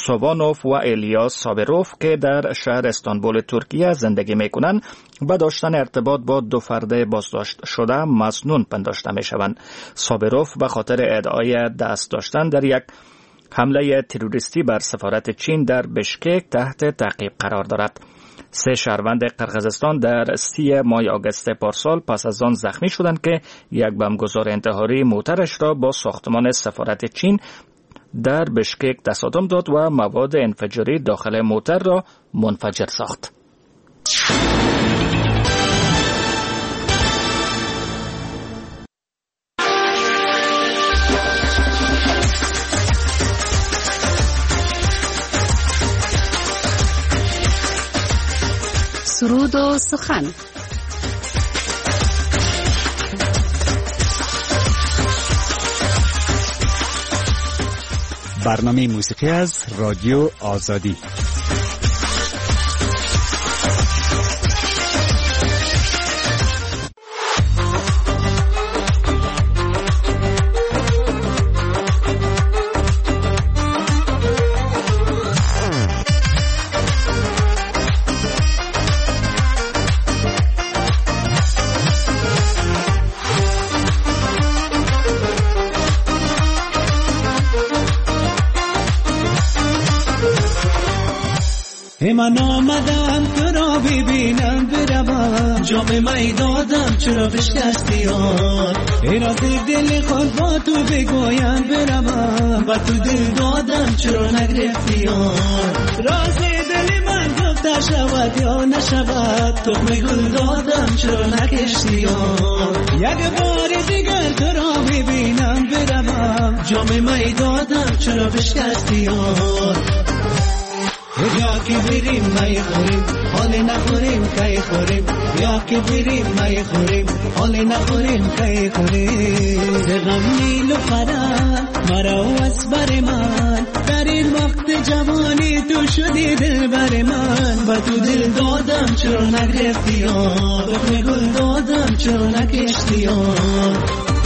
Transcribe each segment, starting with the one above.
سوبانوف و الیاس سابروف که در شهر استانبول ترکیه زندگی میکنند و داشتن ارتباط با 2 فرد بازداشت شده مسنون پنداشته میشوند. سابروف به خاطر ادعای دست داشتن در یک حمله تروریستی بر سفارت چین در بشکک تحت تعقیب قرار دارد. 3 شهروند قرقیزستان در 30 ماه آگوست پارسال پس از آن زخمی شدند که یک بمبگذار انتحاری موترش را با ساختمان سفارت چین در بشکک تصادم داد و مواد انفجاری داخل موتر را منفجر ساخت. سرود و سخن. برنامه موسیقی از رادیو آزادی. من آمدم تو را ببینم بروم، جام می دادم چرا بشکستی یار؟ ای راز دل خود با تو بگویم بروم، و تو دل دادم چرا نگرفتی یار؟ راز دل من گفته شود یا نشود، تخم گل دادم چرا نکشتی یار؟ یک بار دیگر تو را ببینم بروم، جام می دادم چرا بشکستی یار؟ یا که بریم می خوریم حال نخوریم کی خوریم، یا که بریم می خوریم حال نخوریم کی خوریم. غم نیل و خرم مرا و از بر من، در این وقت جوانی تو شدی دل بر من، و تو دل دادم چرا نگرفتی یار؟ تخم گل دادم چرا نکشتی یار؟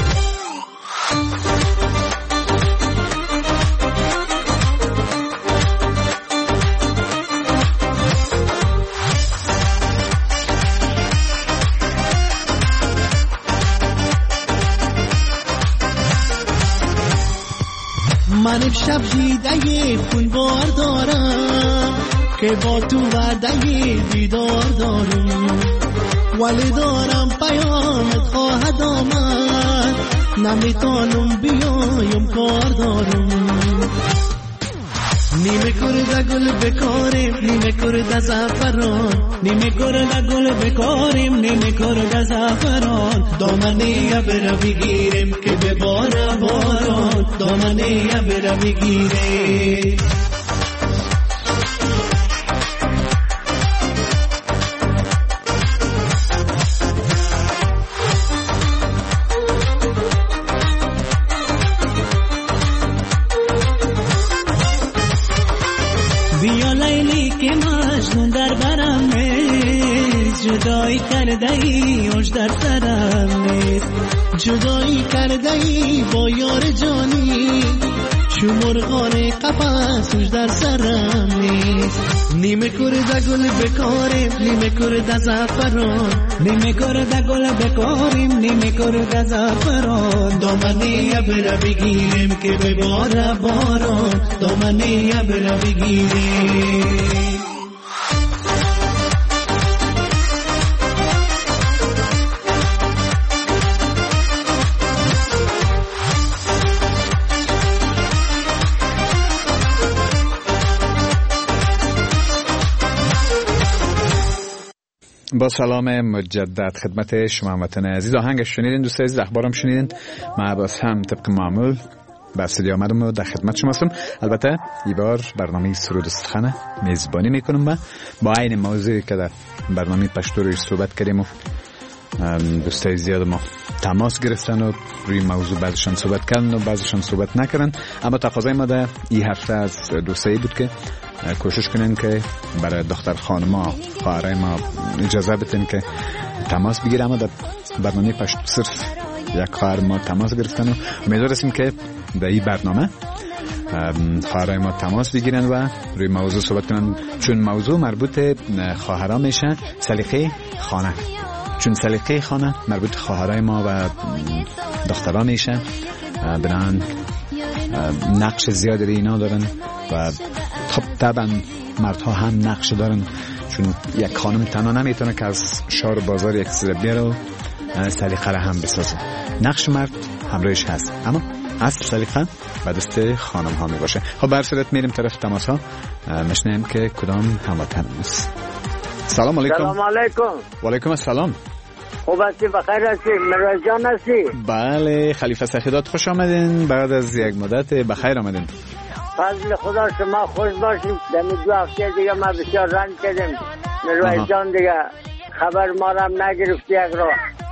من امشب جیده خون بار دارم که با تو وعده دیدار دارم، ولی دارم پیامت خواهد آمد، نمیتونم بیایم کار دارم. نیمه کرده گل بکاریم نیمه کرده زعفران، نیمه کرده گل بکاریم نیمه کرده زعفران. دامنی ابر بگیریم که بباره باران، دامنی ابر بگیریم. بیا لیلی که مجنون در برم نیست، جدایی کرده ای اوش در سرم نیست، جدایی کرده ای با یار جانی، شو مرغان قفس اوش در سرم نیست. نیمه کرده گل بکاریم نیمه کرده زعفران، نیمه کرده گل بکاریم نیمه کرده زعفران. دامنی ابر بگیریم که بباره باران، دامنی ابر بگیریم. با سلام مجدد خدمت شما هموطن عزیز. آهنگش شنیدین دوست عزیز، اخبارم شنیدین. من باز هم طبق معمول به استودیو آمدم و در خدمت شما هستم. البته این بار برنامه سرود و سخن میزبانی میکنم و با عین موضوعی که در برنامه پشتو روی صحبت کردیم و دوستای زیاد ما تماس گرفتن و روی موضوع بعضشان صحبت کردن و بعضشان صحبت نکردن. اما تقاضای ما در این هفته از دوستایی بود که کوشش کنین که برای دختر خانما خواهرای ما اجازه بدین که تماس بگیره. اما در برنامه پشت صرف یک خواهر ما تماس گرفتن و امیدوار هستیم که در این برنامه خواهرای ما تماس بگیرن و روی موضوع صحبت کنن، چون موضوع مربوط خواهرها میشه سلیقه خانه، چون سلیقه خانه مربوط خواهرای ما و دختران میشه، بنان نقش زیادی اینا دارن و طبعا مردها هم نقش دارن، چون یک خانم تنها نمیتونه که از شهر و بازار یک چیز بیاره و سلیقه را هم بسازه. نقش مرد همراهش هست، اما اصل سلیقه به دست خانم ها می باشه. خب بر صورت میریم طرف تماس ها، مشنیم که کدام هموطن است. سلام علیکم. سلام علیکم. و علیکم السلام. خوب هستی؟ بخیر هستی؟ مروز جان هستی؟ بله خلیفه سخیدات، خوش آمدین، بعد از یک مدت بخیر آمدین. فضل خدا شما خوش باشید. دمی 2 هفته دیگه ما بسیار رنج کردیم. مروز جان دیگه خبر ما را هم نگرفتی یک را.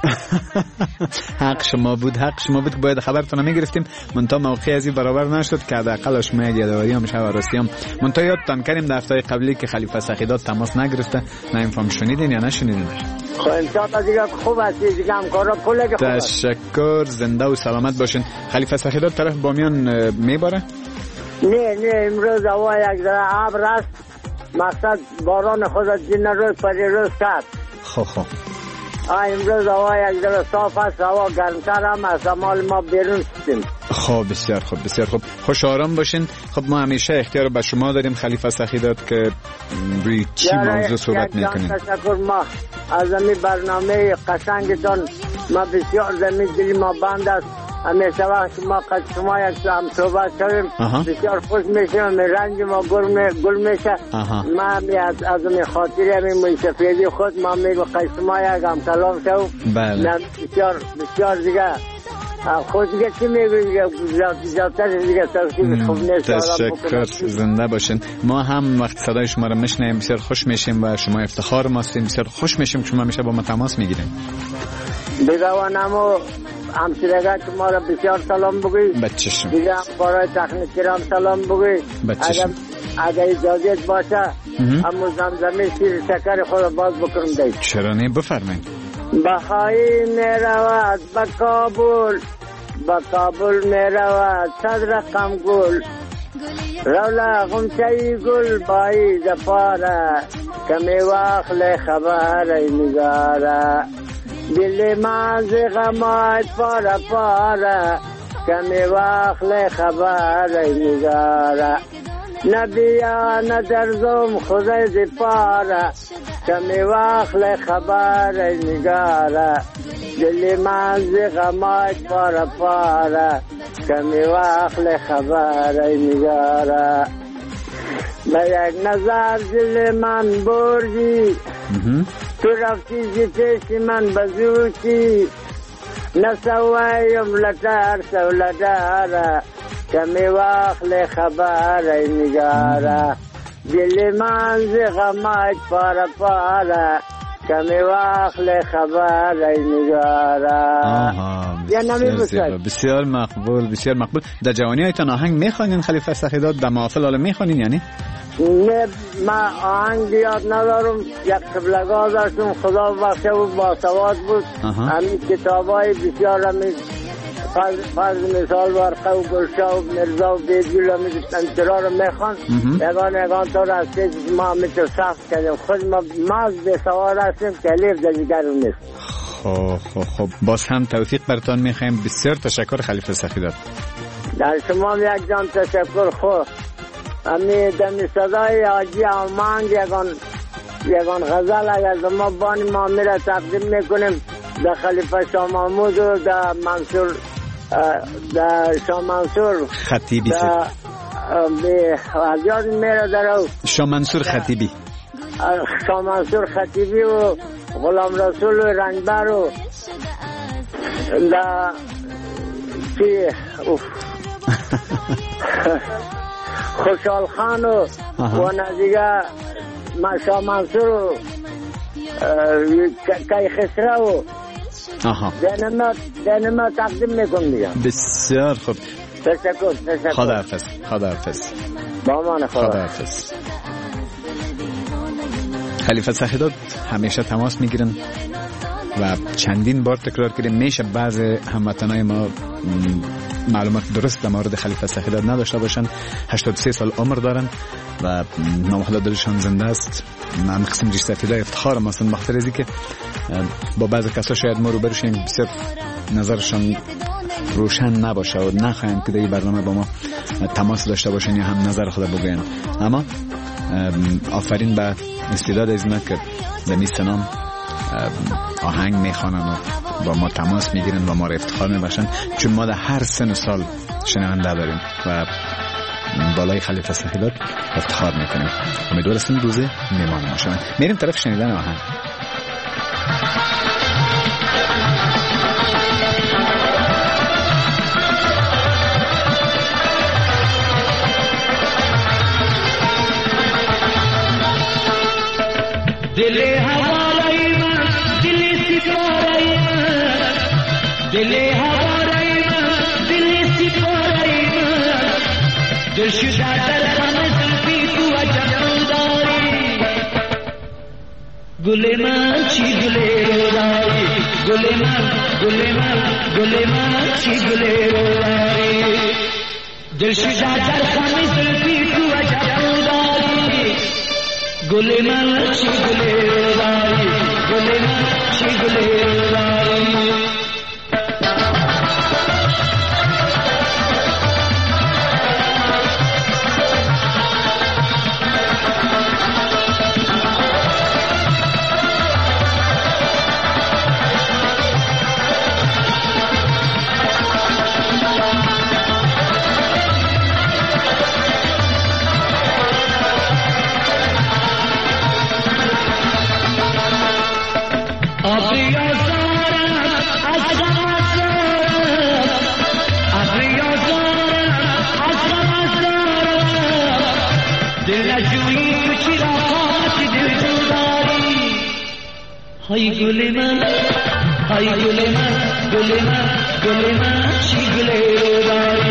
حق شما بود که باید خبرتون میگرفتیم، منتها موقعی ازی برابر نشد که حداقل شما یک یادآوری هم شب راستی هم. منتها یادتان کردیم در هفته قبلی که خلیفه سخیدات تماس نگرفته، نمیفهم شنیدین یا نشنیدین؟ خب انشاءالله دیگه خوب هستی دیگه، همکارا پوله که خوب هست. تشکر، زنده و سلامت باشین. خلیفه سخیدات طرف بامیان میباره؟ نه امروز هوا یک ذره ابر است، مقصد باران خود دین روز پری روز کرد. خب امروز هوا یک ذره صاف است، هوا گرمتر هم از مال ما بیرون شدیم. خب بسیار خوب، خوش آرام باشین. خب ما همیشه اختیار به شما داریم خلیفه سخیدات که روی چی موضوع صحبت میکنیم. تشکر، ما از این برنامه قشنگتان ما بسیار زمین دلی ما بند است. همیشه وقت شما یک هم صحبت کردیم بسیار خوش میشیم، رنج ما گل میشه. ما از این خاطری همین موسیقی خود ما میگو شما یک هم کلام شو. بله بسیار دیگه خود دیگه چی میگو دیگه زیادتر دیگه ترکیب خوب نیست. تشکر، زنده باشین. ما هم وقت صدای شما رو میشنیم بسیار خوش میشیم و شما افتخار ما هستیم، بسیار خوش میشیم که شما میشه با ما تماس میگیریم. بگوانمو همسرگاه که ما را بسیار سلام بگوی، بچشم دیگه هم برای تکنیکی را سلام بگوی. اگر اجازت باشه همون زمزمه شیر شکر خود باز بکنم دید. چرا نه، بفرمایید. بخایی میرود به کابل میرود صدر قم گل، رولا غمچه گل بایی دپاره، کمی واخل خبر نگاره، دل ماز غمات پاره کمی واخل خبر نگاره، نبیا ندرزم خدای دپاره، کمی واخل خبر نگاره، دل ماز غمات پاره کمی واخل خبر نگاره. به یک نظر دل من بردی، تو رفتی زیتش من بزوشی، نسوایم لطر سولداره، کمی واخل خبر نگاره، دل من زغمت پاره کمی واخل خبر نگاره. بسیار مقبول. در جوانی هایتان آهنگ میخوانین خلیفه سخیدات؟ در محافل حالا میخوانین یعنی؟ نه ما آهنگ یاد ندارم. یک قبلگاه داشتم، خدا بخشه بود، باسواد بود. همین کتابای بسیار همین فرض مثال ورقه و گلشا و مرزا و بیدگل همین انترا رو میخوان. یگان طور از پیش ما میتر سخت کردیم. خود ما از بسوار هستیم که لیف در دیگرون نیست. خب باز هم توفیق برتان میخوایم. بسیار تشکر خلیفه سخیدات. در شما یک جان تشکر. خب همین دمی صدای حاجی آمانگ یگان غزل اگر ما بانی ما میره تقدیم میکنیم در خلیفه شاه محمود و در منصور شاه منصور خطیبی یاد میره در شاه منصور خطیبی و غلام رسول و رنجبر و در خوشحال خان و نزیگه شاه منصور و کای خسرو و دینما تقدیم میکنم دیگه. بسیار خوب. تشکر. خداحافظ. با امان خدا. خلیفه سخیدات همیشه تماس میگیرن و چندین بار تکرار کردیم. میشه بعض هموطنای ما معلومات درست در مورد خلیفه سخیداد نداشته باشن. 83 سال عمر دارن و نام خدا دلشان زنده است. من قسم ریش سفیده افتخارم اصلا بخاطر ازی که با بعضی کسا شاید ما رو برشیم بسیار نظرشان روشن نباشه و نخواهند که در این برنامه با ما تماس داشته باشن یا هم نظر خود بگوین. اما آفرین به استعداد از اینا که به میستنام آهنگ میخوانن و با ما تماس میگیرن و ما رو افتخار میباشن، چون ما در هر سن و سال شنونده داریم و بالای خلیفه سخیداد افتخار میکنیم. امیدوار هستیم روزی میمانه باشن. میریم طرف شنیدن آهنگ. दिल हवालाई मन दिल सिताराई मन दिल हवालाई मन दिल सिताराई मन दिल शुदा दर हम जुल्फी तू अजनदारी गुले मन ची गुले रोलाई गुले मन ची गुले रोलाई दिल शुदा दर हम जुल्फी तू अजनदारी गुले मन ची गुले रोलाई गुले मन ची गुले रोलाई हाय गुलेमान शी गुले रोदारी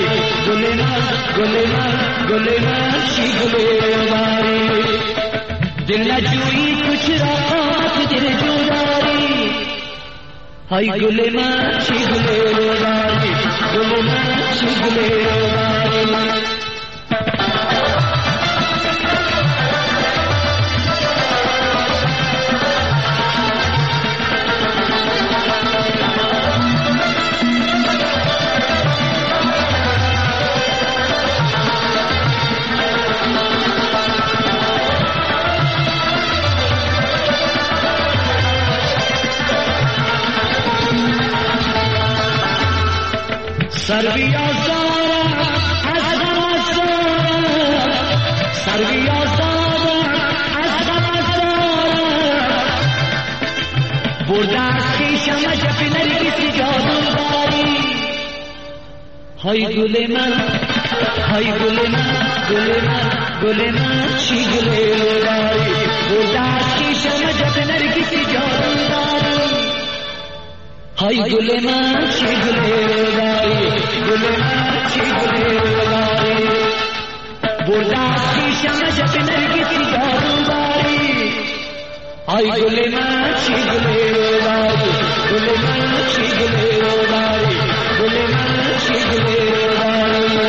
गुलेमान शी गुले रोदारी दिल न जुई कुछ रात दिल जुदारी हाय गुलेमान शी गुले रोदारी गुलेमान शी गुले रोदारी सर्विया सारा असमा सारा सर्विया सारा असमा सारा बुर्दा की समझ पिनर की जादूदारी हाय गुलेमान शी गुले रोलाई बुर्दा की समझ पिनर की जादूदारी हाय गुलेमान शी गुले रोलाई गुलेमान शी गुले रोलाई बुर्दा की समझ पिनर की जादूदारी हाय गुलेमान शी गुले रोलाई गुलेमान शी गुले रोलाई गुलेमान शी गुले रोलाई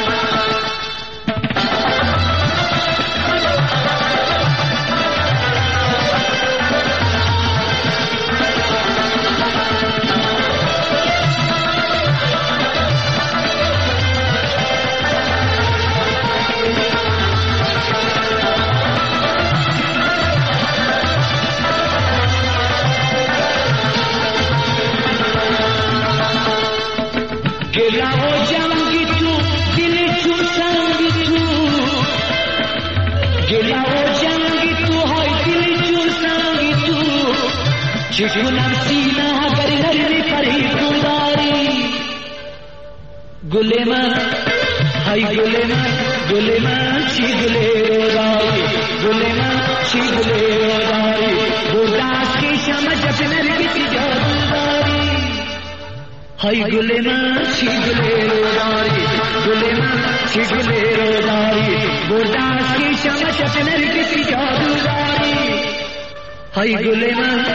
गुलेमान हाय गुलेमान शी गुले रोलाई गुलेमान शी गुले रोलाई बुर्दा की समझ पिनर की जादूदारी हाय गुलेमान शी गुले रोलाई गुलेमान शी गुले रोलाई बुर्दा की समझ पिनर की जादूदारी های گل من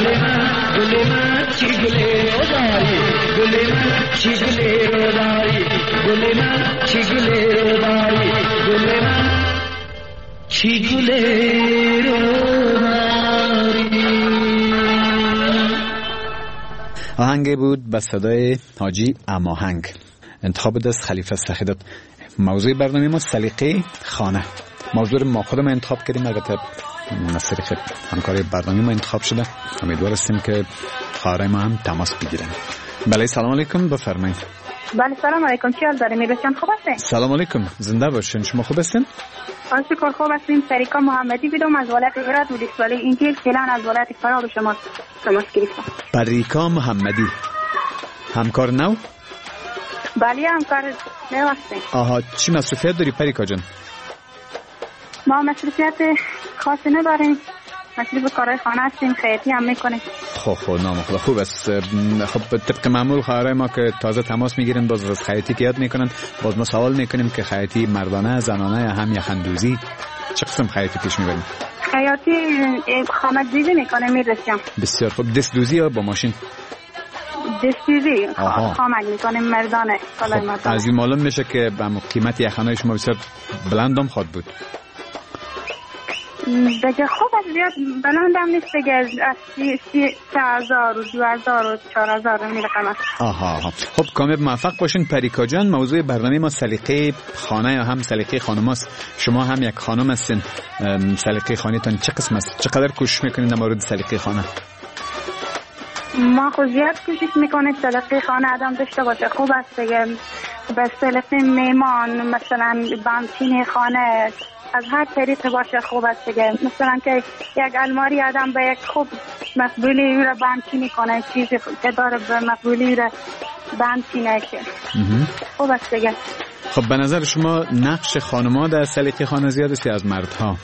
چی گل رو داری گل من چی گل رو داری گل من چی گل رو داری گل من چی گل رو داری. آهنگ بود به صدای حاجی اماهنگ، انتخاب دست خلیفه سخیدت. موضوع برنامه ما سلیقه خانه. موضوع ما خودم انتخاب کردیم، البته از طریق همکاری برنامه ما انتخاب شده. امیدوار هستیم که خواهرای ما هم تماس بگیرن. بله سلام علیکم، بفرمایید. بله سلام علیکم، چی حال دارین؟ میرسیم خوب هستین؟ سلام علیکم، زنده باشین. شما خوب هستین؟ شکر خوب هستیم. طریقا محمدی بیدم از ولایت هرات و دیسوالی اینجیل فعلا از ولایت فرا شما تماس گرفتم. طریقا محمدی همکار نو؟ بله همکار نو هستیم. آها، چی مصروفیت داری پریکا جان؟ ما مصروفیت خاصی نداریم، مصروف کارهای خانه هستیم، خیاطی هم میکنیم. خب نامخلا خوب است. خب طبق معمول خواهرای ما که تازه تماس میگیرن باز از خیاطی که یاد میکنن، باز ما سوال میکنیم که خیاطی مردانه، زنانه یا هم یخندوزی، چه قسم خیاطی پیش میبریم؟ خیاطی خامک دوزی میکنه میرسیم. بسیار خوب. دست دوزی یا با ماشین؟ دست دوزی خامک میکنه مردانه. خب از این معلوم میشه که قیمت یخنای شما بسیار بلندم خواد بود. دیگه خوب از زیاد بلندم نیست دیگه، از 3,000 و 2,000 و 4,000 میرقم است. آها خب کامیاب موفق باشین پریکا جان. موضوع برنامه ما سلیقه خانه یا هم سلیقه خانم است. شما هم یک خانم هستین، سلیقه خانه‌تان چه قسم است؟ چقدر کوشش میکنین در مورد سلیقه خانه؟ ما خود زیاد کوشش میکنیم سلیقه خانه آدم داشته باشه. خوب است دیگه، به سلیقه میمان مثلا بانچین خانه از هر طریق باشه خوب است دیگه. مثلا که یک الماری آدم به یک خوب مقبولی را بانچینی کنه، چیزی که داره به مقبولی را بانچینه که خوب است دیگه. خب به نظر شما نقش خانم‌ها در سلیقه خانه زیاد است یا از مردها؟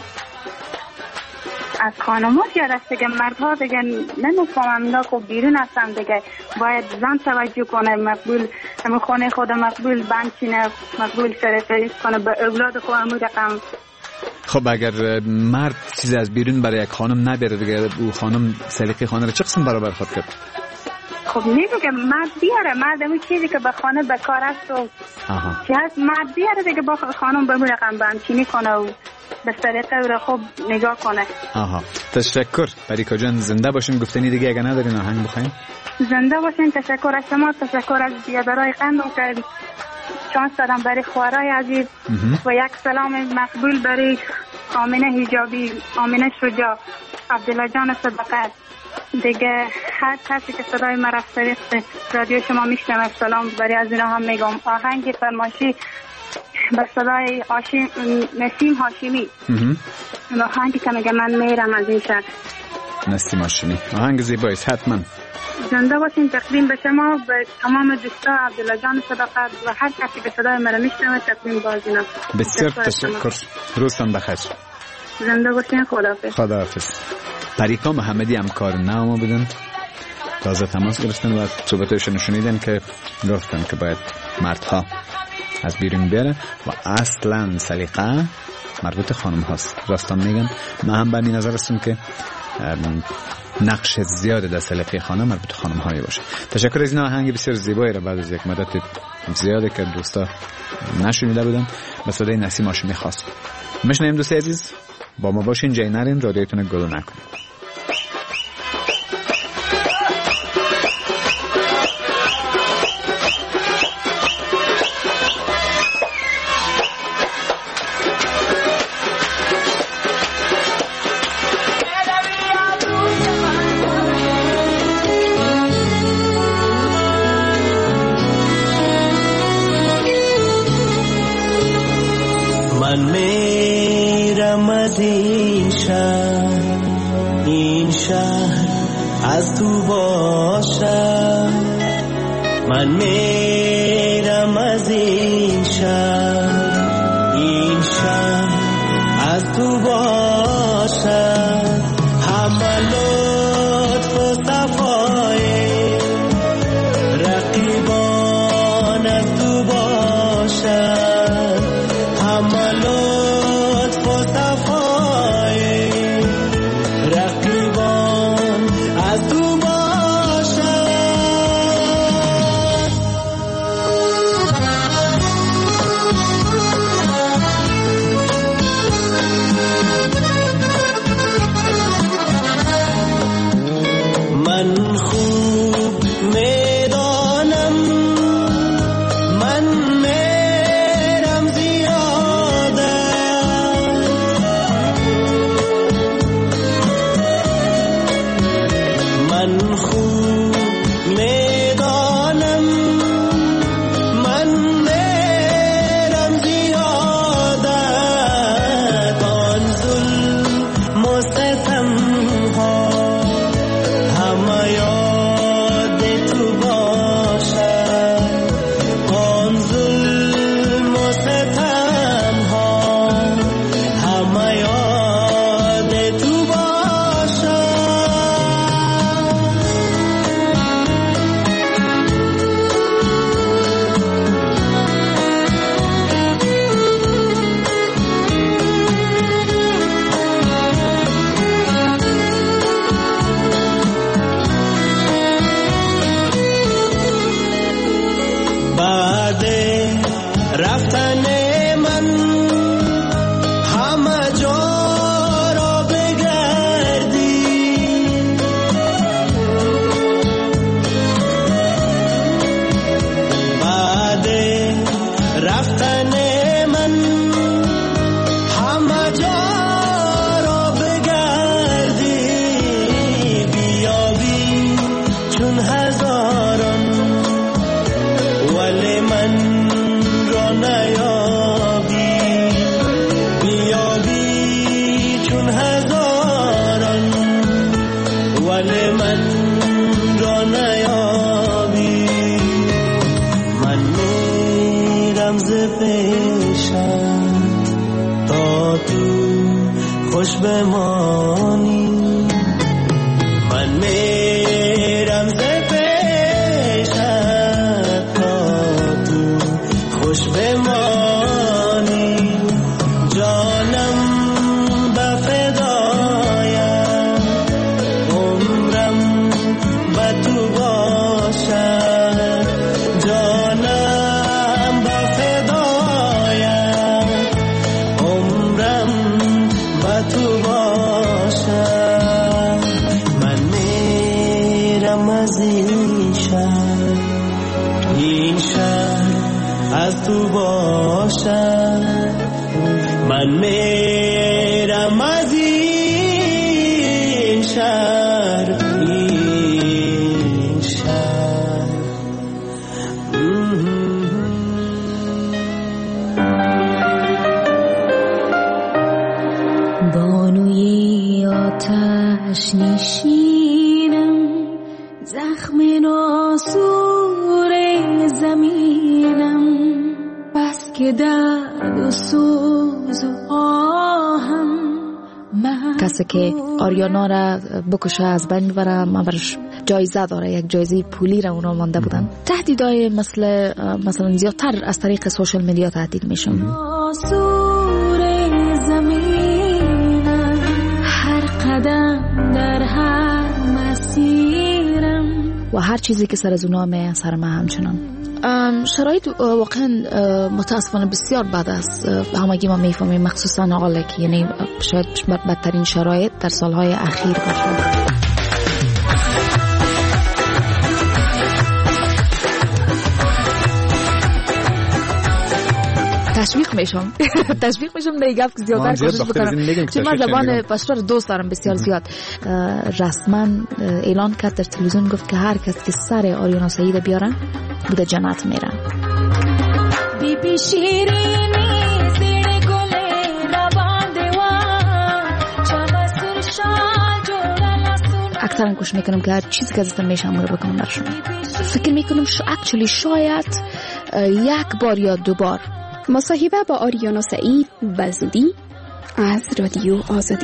از خانم‌ها زیاد است دیگه، مردها دیگه نمی‌فهمم، اینا خب بیرون هستن دیگه، باید زن توجه کنه، مقبول همه خانه خود مقبول بانچینه، مقبول سلیقه کنه به اولاد خود همون رقم. خب اگر مرد چیز از بیرون برای یک خانم نبره دیگه، او خانم سلیقه خانه را چه قسم برابر خود کرد؟ خب نمیگه مرد بیاره، مرد همون چیزی که به خانه بکار است و چی هست مرد بیاره دیگه با خانم به رقم بانچینی کنه و به سلیقه او را خوب نگاه کنه. تشکر پریکا جان، زنده باشین. گفتنی دیگه اگه ندارین آهنگ بخواین؟ زنده باشین. تشکر از شما، تشکر از بیادرهای قندم که چانس دادم برای خوارای عزیز و یک سلام مقبول برای آمینه حجابی، آمینه شجاع، عبدالله جان صدقت دیگه، هر کسی که صدای من از طریق رادیو شما میشنم سلام برای از اینا هم میگم. آهنگ فرمایشی به صدای نسیم هاشمی، آهنگی که میگه من میرم از این شهر. نسیم هاشمی آهنگ زیباییست، حتما. زنده باشین. تقدیم به شما، به تمام دوستا عبدالله جان صداقت و هر کسی که صدای مرا میشنوه تقدیم بازینا. بسیار تشکر. روزتان بخیر. زنده باشین. خداحافظ. خداحافظ. پریکا محمدی همکار نو ما بودن، تازه تماس گرفتن و صحبتشون شنیدن که گفتن که باید مردها از بیرون بیاره و اصلا سلیقه مربوط خانم هاست. راستان میگن، من هم بر این نظر هستم که نقش زیاده در سلیقه خانه مربوط خانم هایی باشه. تشکر از این آهنگ بسیار زیبایی را بعد از یک مدت زیاده که دوستا نشنیده بودن به صدای نسیم هاشمی خواست. میشنویم دوست عزیز، با ما باشین، جای نرین، رادیوتون گلو نکنید. من میرم از این شهر از تو باشم، من میرم از این شهر از تو باشم، همه لطف و صفای رقیبان از تو باشم، همه لطف و صفای رقیبان خوش بمانی من میرم ز پیشت تا تو خوش بمانی جانم به فدایم عمرم به تو باشد جانم به فدایم عمرم به تو باشد من میرم از این شهر از تو باشد من میرم از این شهر بانوی آتش نشینم زخم ناسور زمینم بس که درد و سوز و آهم کسی که آریانا را بکشه از بین ببره من برش جایزه داره یک جایزه پولی را اونا مانده بودن تهدیدهای مثلا زیادتر از طریق سوشل میدیا تهدید میشن ناسور زمینم هر قدم در هر مسیرم و هر چیزی که سر از اونا می سر ما همچنان شرایط واقعا متاسفانه بسیار بد است همگی ما میفهمیم مخصوصا حالا که یعنی شاید بدترین شرایط در سالهای اخیر باشه تشویق میشم دیگه گفت زیادتر کوشش بکنم چون من زبان پشتور دوست دارم بسیار زیاد رسما اعلان کرد در تلویزیون گفت که هر کس که سر آریانا سعید بیاره بوده جنت میره بی بی شیرینی زیر گل روان دیوان چمسور شاه جورا لسون اکثرا کوشش میکنم که هر چیزی که ازتون میشم رو بکنم برشون فکر میکنم شاید یک بار یا دو بار مصاحبه با آریانا سعید به زودی از رادیو آزادی.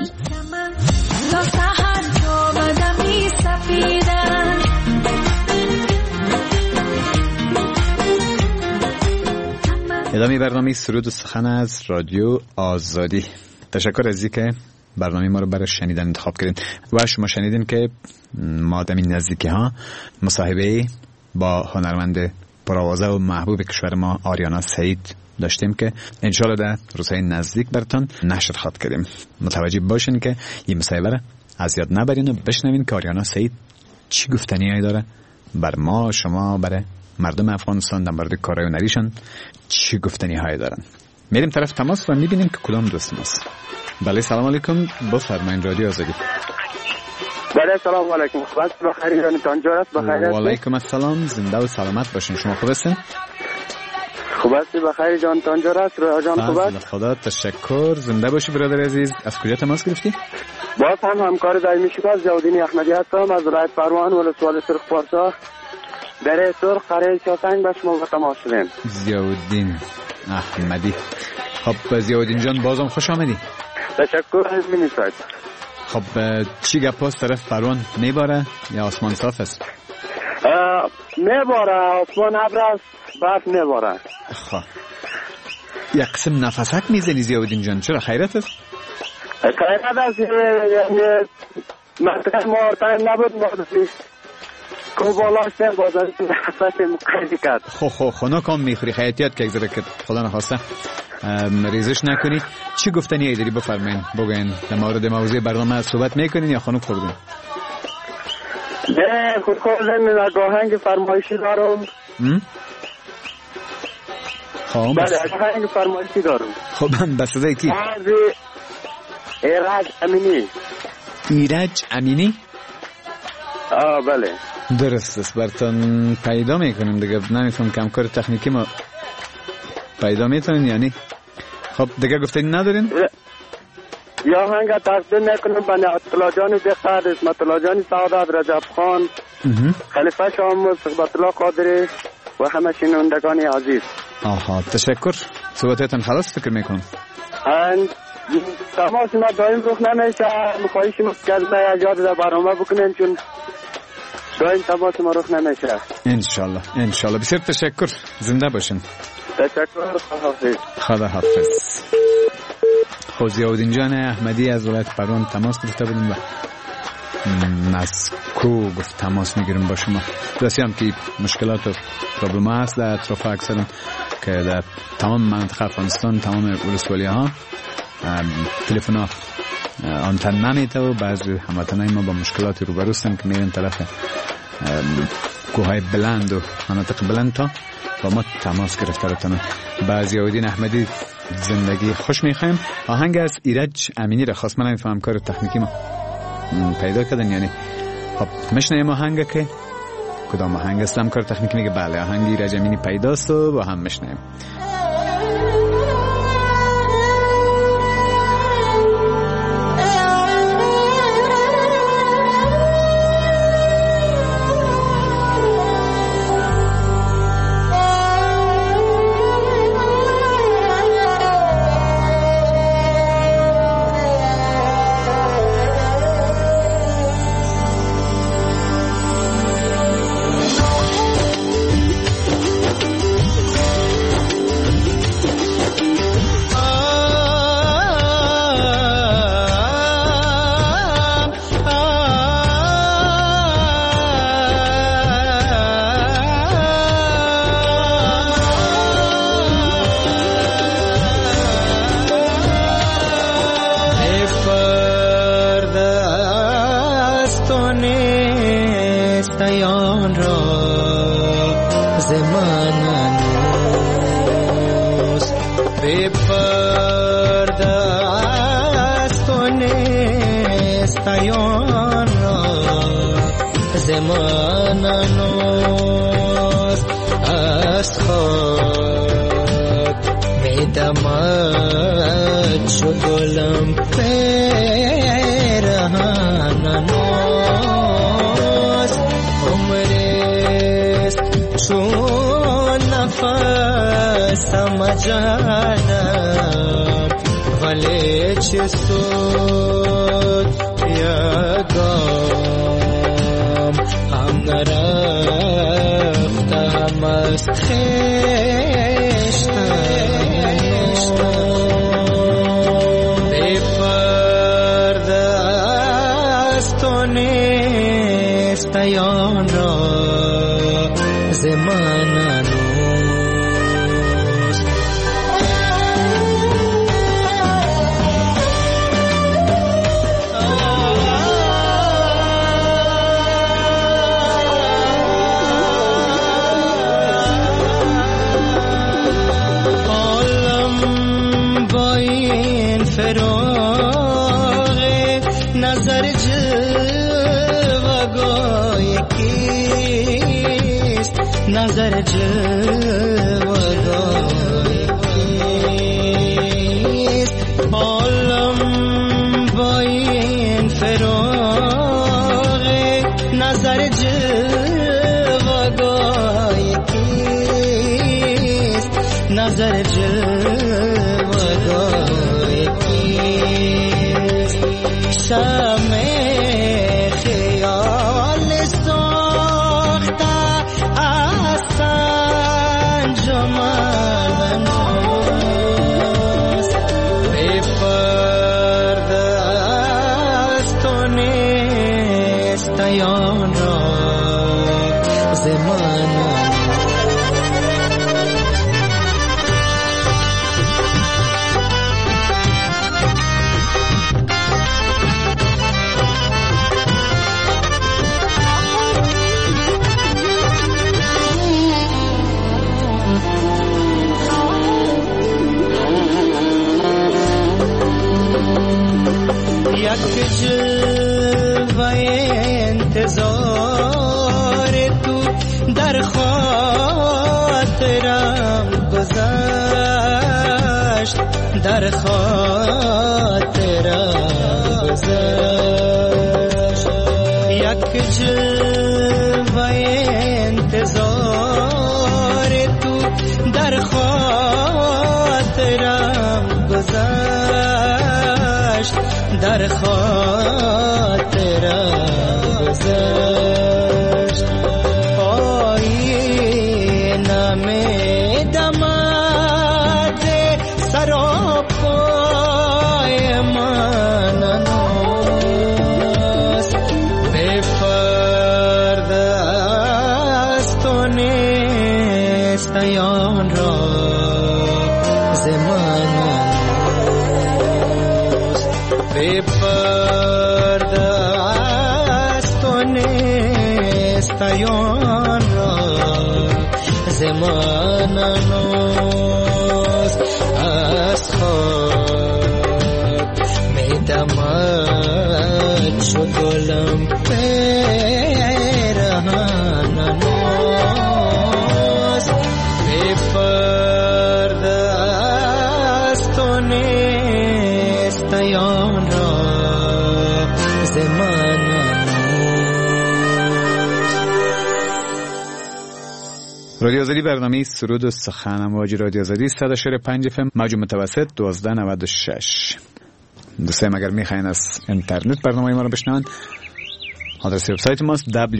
ادامه برنامه سرود و سخن از رادیو آزادی. تشکر از اینکه برنامه ما رو برای شنیدن انتخاب کردین و شما شنیدین که ما در این نزدیکی ها مصاحبه با هنرمند پرآوازه و محبوب کشور ما آریانا سعید داشتیم که انشالله در روزهای نزدیک براتون نشر خواهد کردیم. متوجه باشین که این مصاحبه را از یاد نبرین و بشنوین که آریانا سعید چی گفتنی داره بر ما شما برای مردم افغانستان در مورد کارهای هنریشان چی گفتنی هایی دارن. میریم طرف تماس و میبینیم که کدام دوست ماست. بله سلام علیکم بفرمایید رادیو آزادی. بله سلام علیکم خوب بخیر جان تانجور است بخیر و علیکم السلام زنده و سلامت باشین. شما خوب هستین؟ خوب هستی بخیر جان تانجور است رو جان خوب است خدا تشکر زنده باشی برادر عزیز. از کجا تماس گرفتی؟ باز هم همکار دائمی شما زیاودین احمدی هستم از ولایت پروان ولسوالی سرخ پارسا دره سرخ قره چاسنگ به شما تماس شدیم. زیاودین احمدی. خب زیاودین جان بازم خوش آمدی. تشکر از مینیساید. خب چی گپ است طرف پروان میباره یا آسمان صاف است؟ میباره آسمان ابر است برف میباره. خب یک قسم نفسک میزنی زیاودین جان چرا خیرت است؟ خیرت است یعنی مثلا مارتن نبود مادری که بالاشتن بازاری نفس مقیدی کرد. خب خونه کام میخوری خیاطیات که اگذاره که خدا نخواسته ریزش نکنی. چی گفتنی داری بفرمایین بگوین در مورد موضوع برنامه صحبت میکنین یا خانوک خوردین؟ نه خود خوردن آهنگ فرمایشی دارم. خب بله آهنگ فرمایشی دارم. خب من به صدای کی؟ از ایرج امینی. ایرج امینی؟ بله درست است براتون پیدا میکنیم دیگه. نمیفهم کمکار تکنیکی ما پیدا میتونین یعنی. خب دیگه گفتین ندارین؟ یا آهنگ تقدیم میکنم به نعمتالله جان دختر اسمت الله جان سعادت رجب خان خلیفه شاموس صحبت الله قادری و همه شنوندگان عزیز. آها تشکر. صحبتتون خلاص فکر میکنم. تماس ما دایم رخ نمیشه. میخواهی شما کلمه یاد را برنامه بکنین چون دایم تماس ما رخ نمیشه. انشالله. بسیار تشکر. زنده باشین. تشکر. خدا حافظ. ضیاءالدین جان احمدی از ولایت پروان تماس گرفته بودیم و مسکو گفت تماس میگیریم با شما. درستی هم که مشکلات و پرابلم هست در اطراف اکثرا که در تمام منطقه افغانستان تمام ولسوالی ها تلفن ها آنتن نمیته و بعضی هموطنای ما با مشکلاتی روبرو هستن که میرن طرف کوههای بلند و مناطق بلند تا با ما تماس گرفته بتونن. با ضیاءالدین احمدی زندگی خوش میخوایم. آهنگ از ایرج امینی را خواست. من نمیفهم کار تکنیکی ما پیدا کردن یعنی خب مشنیم آهنگ که کدام آهنگ است؟ هم کار تکنیکی میگه بله آهنگ ایرج امینی پیداست و با هم مشنیم. در خاطرم گذشت یک جلوه انتظار تو در خاطرم گذشت در خاطرم گذشت آینه می دمد سراپای من ناز به پرده از تو نیست آن را زمان به پرده از تو نیست آن را زمان از خود می دمد چو گلم پیرهن ناز به پرده از تو نیست آن را زمان رادیو آزادی برنامه سرود و سخن امواج رادیو آزادی 104.5 FM موج متوسط 1296. دوستان اگر میخواین از اینترنت برنامه ما رو بشنوین آدرس وبسایت ماست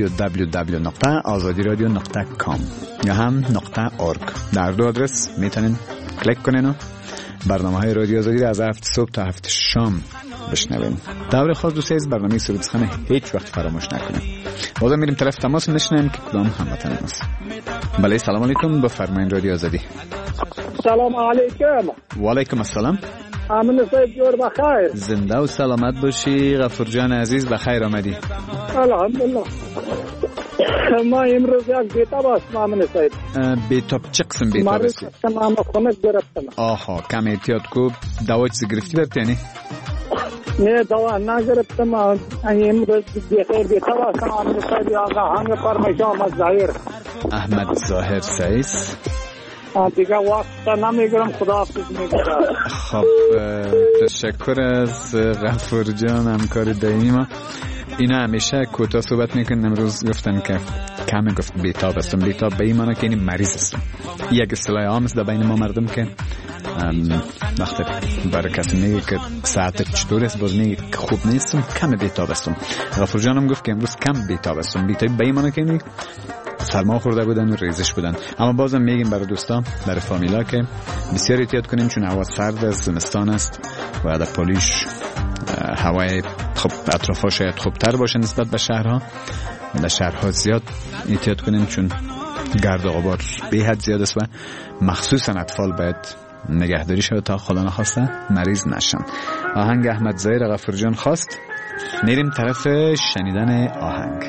www.azadiradio.com یا هم .org. در دو آدرس میتونین کلیک کنین و برنامه های رادیو آزادی از هفت صبح تا هفت شام بشنوین. دور خاص دوستان از برنامه سرود سخن هیچ وقت فراموش نکنین. بازم میریم طرف تماس نشنیم که کدام هموطن ماست. بله سلام علیکم، بفرمایید رادیو آزادی. سلام علیکم. و علیکم السلام. امین صاحب جور بخیر. زنده و سلامت باشی غفور جان عزیز، بخیر آمدی. الحمدلله. ما امروز یک بیتاب هستم امین صاحب. بیتاب چه قسم بیتاب هستی؟ ما خونه گرفتم. آها کم احتیاط کو. دوا چیزی گرفتی برتی؟ نه دوا نگرفتم. امروز بیتاب هستم امین صاحب. آقا هنگ فرمایش آمد ظاهر. احمد ظاهر سعیس. دیگه وقت نمیگرم، خداحافظ میگم. خب تشکر از غفور جان، همکار دائمی ما. اینا همیشه کوتاه صحبت میکنن. امروز گفتن که کمی گفت بیتاب هستم. بیتاب به این معنی که این مریض هستم. یک اصطلاح عام است در بین ما مردم که وقتی برای کسی میگه که ساعت چطور است باز میگه که خوب نیستم، کم بیتاب هستم. غفور جانم گفت که امروز کم بیتاب هستم. بیتاب به این معنی که سرما خورده بودن و ریزش بودن. اما بازم میگیم برای دوستان، برای فامیلا که بسیار احتیاط کنیم چون هوا سرد است، زمستان است و در پالیش هوای خب اطرافا شاید خوبتر باشه نسبت به شهرها. در شهرها زیاد احتیاط کنیم چون گرد و غبار به حد زیاد است و مخصوصا اطفال باید نگهداری شود تا خدا نخواسته مریض نشن. آهنگ احمد ظاهر غفور جان خواست. میریم طرف شنیدن آهنگ.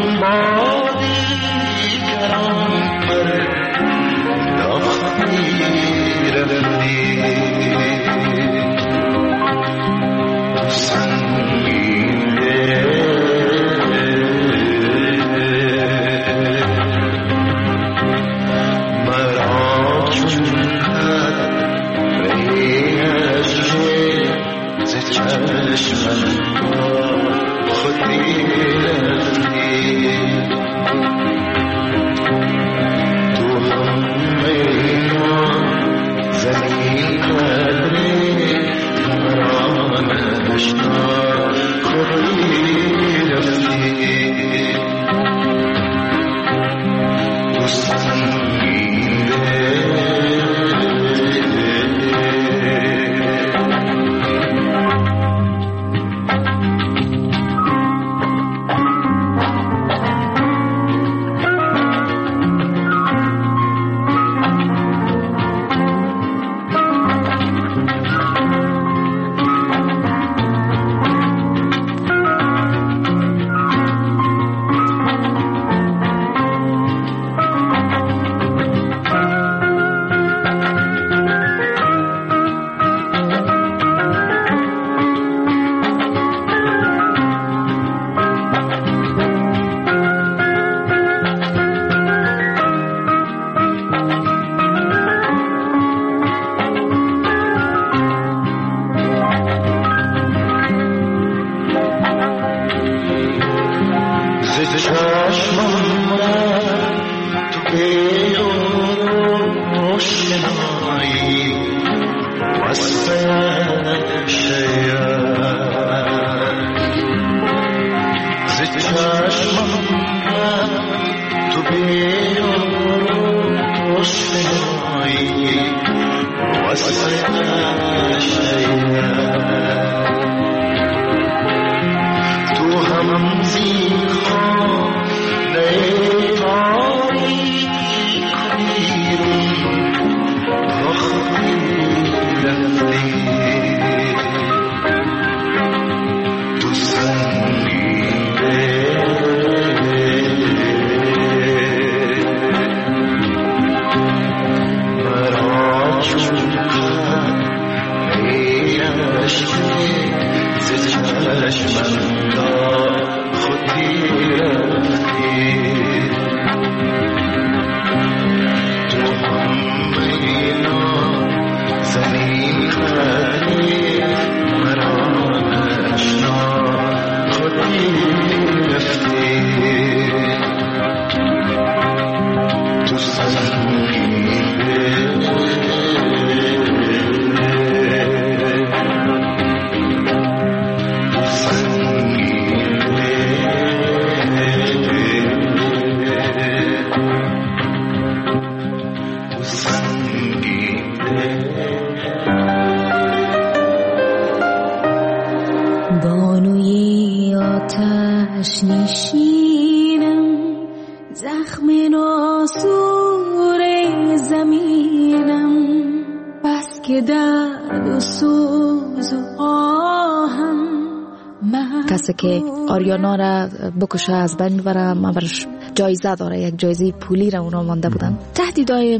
کسی که آریانا را بکشه از بین ببره ما برش جایزه داره، یک جایزه پولی را اونا مانده بودن. تهدیدهای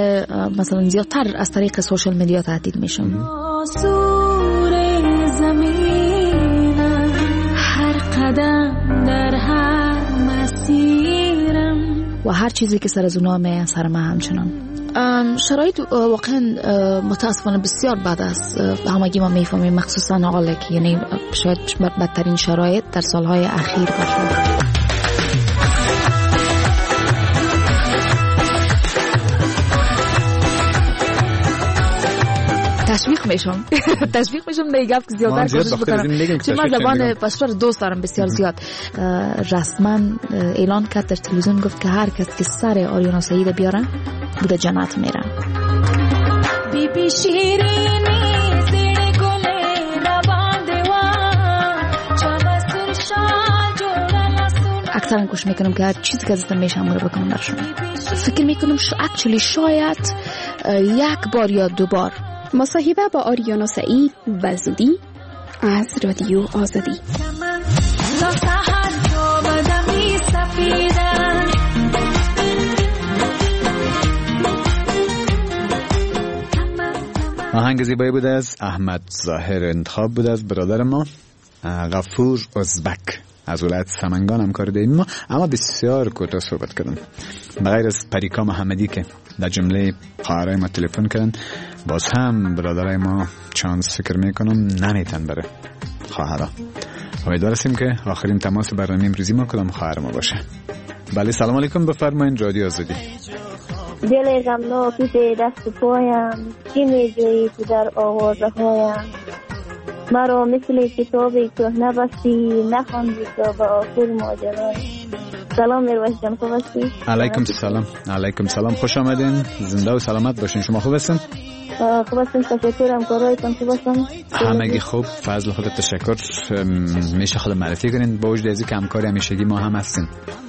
مثلا زیادتر از طریق سوشال میدیا تهدید میشن. هر قدم در هر مسیرم و هر چیزی که سر از اونا می سر ما همچنان. شرایط واقعا متاسفانه بسیار بد است. همگی ما میفهمیم، مخصوصا حالا که یعنی شاید بدترین شرایط در سالهای اخیر باشه. تشویق میشم دیگه گفت که زیادتر کوشش بکنم، چون من زبان پشتور دوست دارم بسیار زیاد. رسما اعلان کرد در تلویزیون، گفت که هر کس که سر آریانا سعید بیاره بوده جنت میره. بی بی شیرینی زیر گل روان دیوان چمستر شال جورا لسون. اکثرا کوشش میکنم که هر چیزی که ازتون میشه همون رو بکنم برشون. فکر میکنم شاید یک بار یا دو بار مصاحبه با آریانا سعید به زودی از رادیو آزادی. آهنگ زیبایی بود از احمد ظاهر، انتخاب بود از برادر ما غفور ازبک از ولایت سمنگان همکار داریم ما، اما بسیار کوتاه صحبت کردن. بغیر از پریکا محمدی که در جمله خواهرای ما تلفن کردن، باز هم برادرای ما چانس فکر میکنم نمیتن بره خواهرها. امیدوار هستیم که آخرین تماس برنامه امروزی ما کدام خواهر ما باشه. بله سلام علیکم، بفرمایید. رادیو آزادی. دل غمناکی به دست پایم، چی میجویی تو در آوازه هایم؟ مرا مثل کتابی کهنه بستی، نخواندی تا به آخر ماجرای. سلام میروش جان، خوب هستی؟ علیکم سلام. علیکم سلام، خوش آمدین، زنده و سلامت باشین. شما خوب هستین؟ خوب هستم، تشکرم. کارهایتان خوب هستم؟ همگی خوب، فضل خود تشکر. میشه خود معرفی کنین با وجود ازی که همکاری همیشگی ما هم هستین؟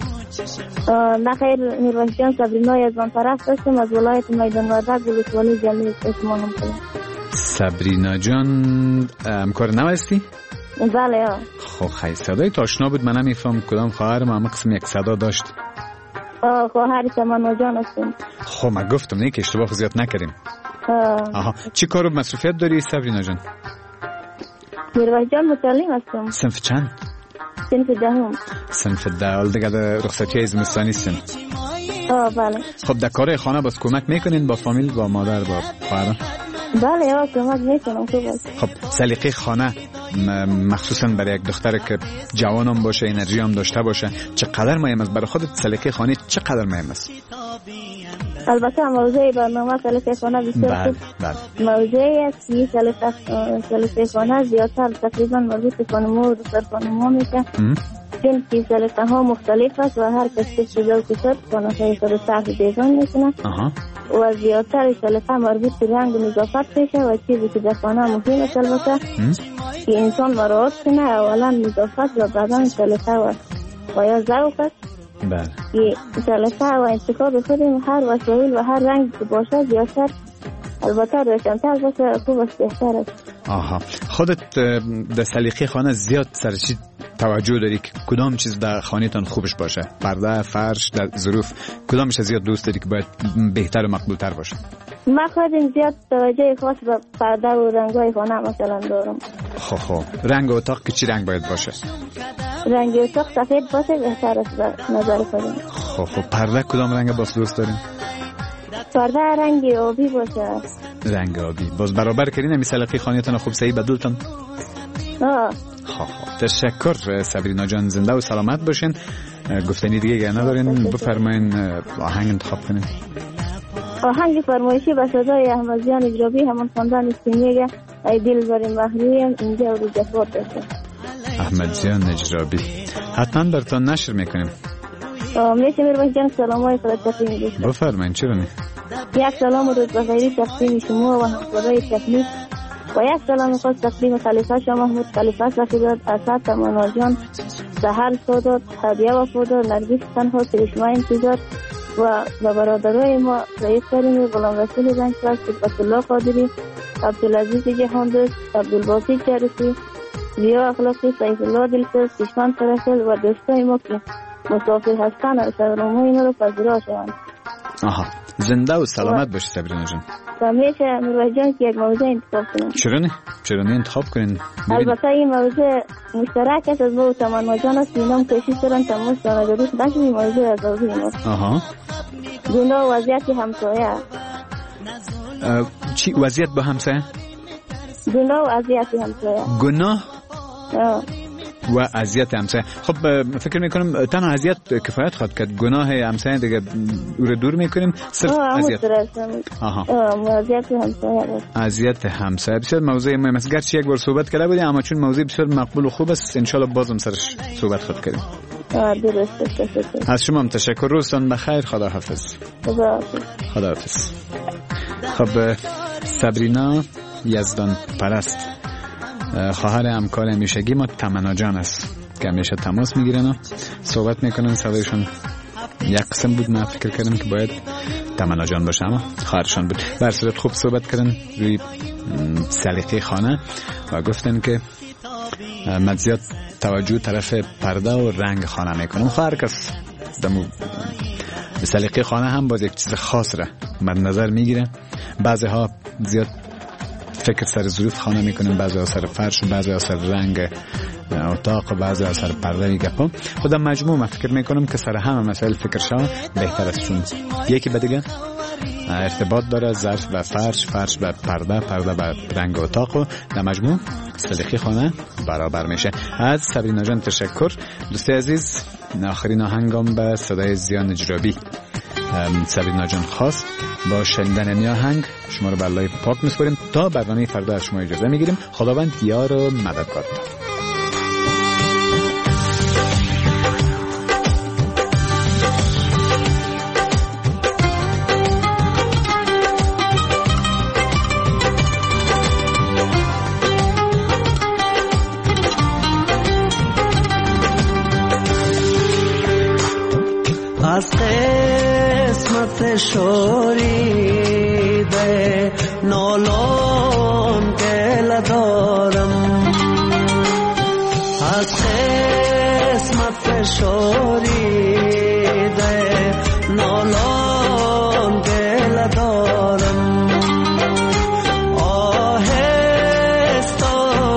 نخیر میروش جان، صبرینا یزدان پرست هستم از ولایت میدان وردک، ولسوالی جمعی اسم هم کنم. صبرینا جان همکار نو هستی؟ بله. خب خیلی صدای آشنا بود، من نمیفهم کدام خواهر ما، اما قسم یک صدا داشت. خواهر تمنا جان هستم. خب من گفتم نه که اشتباه زیاد نکردیم. آها، چی کار و مصروفیت داری صبرینا جان؟ میروش جان متعلم هستم. صنف چند؟ صنف دهم. صنف ده. دیگه در رخصتی های زمستانی هستین؟ بله. خب در کار خانه باز کمک میکنین با فامیل، با مادر، با خواهر؟ بله کمک میکنم. خب سلیقه خانه مخصوصا برای یک دختر که جوانم باشه، انرژی هم داشته باشه، چقدر مهم است برای خودت؟ سلیقه خانه چقدر مهم است؟ البته موضوع برنامه سلیقه خانه بسیار خوب موضوعی است. این سلیقه خانه زیادتر تقریبا مربوط به خانم‌ها و دختر خانم‌ها میشه، چون که سلیقه ها مختلف است و هر کس که چیزا که شد خانه خود صرف دیزاین میکنه و زیادتر سلیقه مربوط به رنگ و نظافت میشه و چیزی که در خانه مهم است البته که انسان مراعات کنه. اولا نظافت و بعدا سلیقه و یا ذوق است. بله. که سلیقه و انتخاب خودم هر وسایل و هر رنگ که باشه زیادتر البته روشن‌تر باشه خوب است، بهتر است. آها، خودت در سلیقه خانه زیاد سرچی توجه داری که کدام چیز در خانه‌تان خوبش باشه؟ پرده، فرش، در ظروف کدامش زیاد دوست داری که باید بهتر و مقبول‌تر باشه؟ من خودم زیاد توجه خاص به پرده و رنگ‌های خانه مثلا دارم. خب رنگ اتاق که چی رنگ باید باشه؟ رنگ اتاق سفید باشه بهتر است به نظر خودم. خب پرده کدام رنگ باز دوست دارین؟ پرده رنگ آبی باشه. رنگ آبی باز برابر کردین همین سلیقه خانه‌تان خوب صحیح بدلتون؟ خب تشکر صبرینا جان، زنده و سلامت باشین. گفتنی دیگه اگر ندارین بفرمایین آهنگ انتخاب کنین. آهنگ فرمایشی به صدای احمدزیان اجرابی همون خواندن است که میگه ای دل بر محروم اینجا رو جفا داشته. احمدزیان اجرابی حتما براتون نشر میکنیم. میشه میروش جان سلامای خودت تقدیم می‌کنم. بفرمایین. چرا نه؟ یک سلام روز بخیری تقدیم شما و همکارای تکنیک و یک سلام خاص تقدیم خلیفه شاه محمود، خلیفه سفیداد، اسد تمنا جان، سحر سادات، هدیه وفادار، نرگس تنها، کرشمه انتظار و برادرای ما رئیس کریمی، غلام رسول رنگفرد، صفت الله قادری، عبدالعزیز جهاندوست، عبدالباسط جرسی، زیا اخلاقی، سیف الله دلسوز، کشمن ترسل و دوستای ما که مسافر هستن و سرنامه اینا رو پذیرا شوند. آها، زنده و سلامت باشی صبرینا جان. میشه میروش جان که یک موضوع انتخاب کنیم؟ چرا نه انتخاب کنین؟ البته این موضوع مشترک است از ما و تمنا جان است. اینام کوشش دارن تماس دارن داشت این موضوع از موضوع ماست. گناه و وضعیت همسایه. چی وضعیت با همسایه؟ گناه و وضعیت همسایه. گناه و اذیت همسایه. خب فکر میکنم تنها اذیت کفایت خواهد کرد، گناه همسایه دیگه او رو دور میکنیم، صرف اذیت. اذیت همسایه بسیار موضوع مهم است. گرچه یک بار صحبت کرده بودیم اما چون موضوع بسیار مقبول و خوب است ان شاء الله بازم سرش صحبت خواهد کردیم. درسته. از شما هم تشکر. روزتان بخیر. خدا حافظ. خدا حافظ. خب صبرینا یزدان پرست خواهر همکار همیشگی ما تمنا جان است که همیشه تماس میگیرن و صحبت میکنن. صدایشون یک قسم بود، من فکر کردم که باید تمنا جان باشه اما خواهرشان بود. بر صورت خوب صحبت کردن روی سلیقه خانه و گفتن که من زیاد توجه طرف پرده و رنگ خانه میکنم. هر کس دمو سلیقه خانه هم باز یک چیز خاص را مد نظر میگیره. بعضی ها زیاد فکر سر ظروف خانه میکنیم، بعضی ها سر فرش و بعضی ها سر رنگ اتاق و بعضی ها سر پرده میگپم. خودم مجموع من فکر میکنم که سر همه مسائل فکر شما بهتر است، چون یکی به دیگه ارتباط داره. ظرف به فرش، فرش به پرده، پرده به رنگ اتاق و در مجموع سلیقه خانه برابر میشه. از صبرینا جان تشکر. دوستی عزیز، آخرین آهنگم به صدای زیان اجرابی صبرینا جان خواست. با شنیدن این آهنگ شما رو به الله پاک میسپاریم تا برنامه فردا از شما اجازه میگیریم. خداوند یار و مددکار. از قسمت شوریده نالان گل دارم، از قسمت شوریده نالان گل دارم. آهسته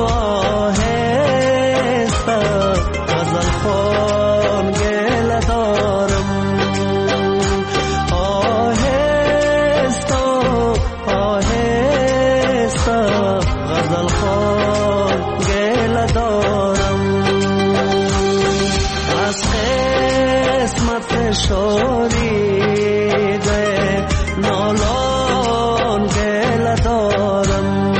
آهسته غزل خوان گل دارم، شوریده نالان گل دارم.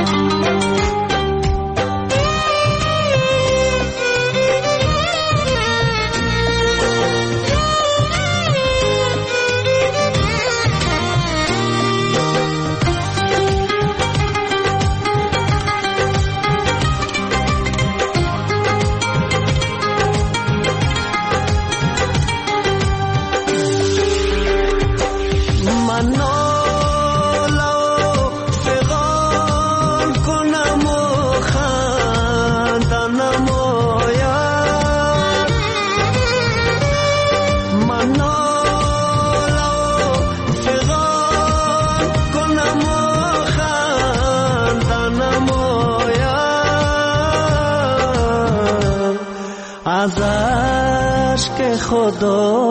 از عشق خدا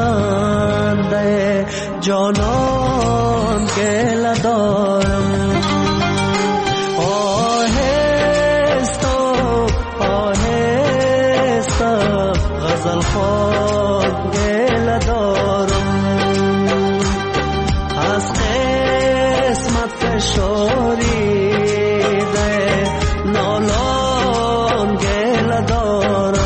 خنده جانان گل دارم. آهسته آهسته غزل خوان گل دارم، از قسمت شوریده نالان گل دارم.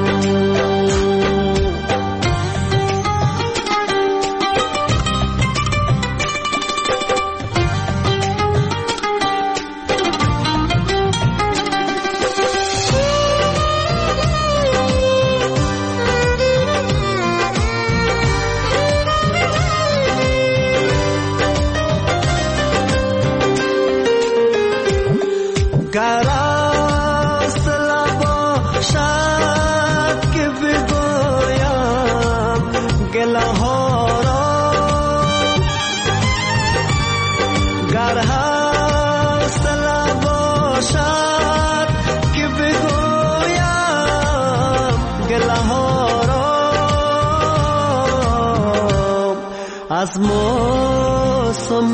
از موسم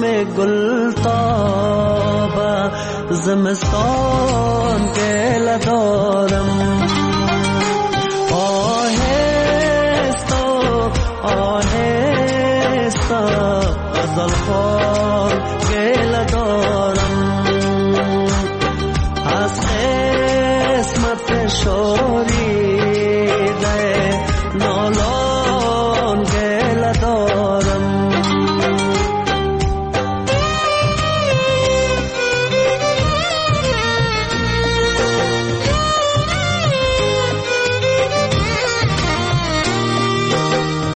گلتاب زمستان گل دارم. آهسته آهسته غزل